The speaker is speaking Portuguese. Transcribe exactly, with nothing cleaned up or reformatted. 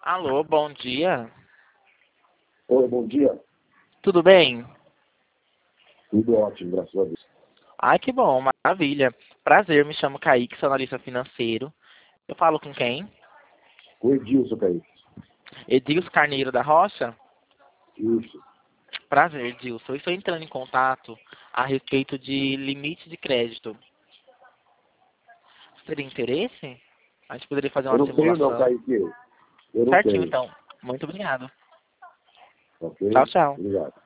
Alô, bom dia. Oi, bom dia. Tudo bem? Tudo ótimo, graças a Deus. Ai, que bom, maravilha. Prazer, me chamo Kaique, sou analista financeiro. Eu falo com quem? O Edilson, Kaique. Edilson Carneiro da Rocha? Isso. Prazer, Edilson. Eu estou entrando em contato a respeito de limite de crédito. Você teria interesse? A gente poderia fazer Eu uma não tenho não, simulação. Kaique. Eu não Certinho, tenho. então. Muito obrigado. Ok? Tchau, tchau. Obrigado.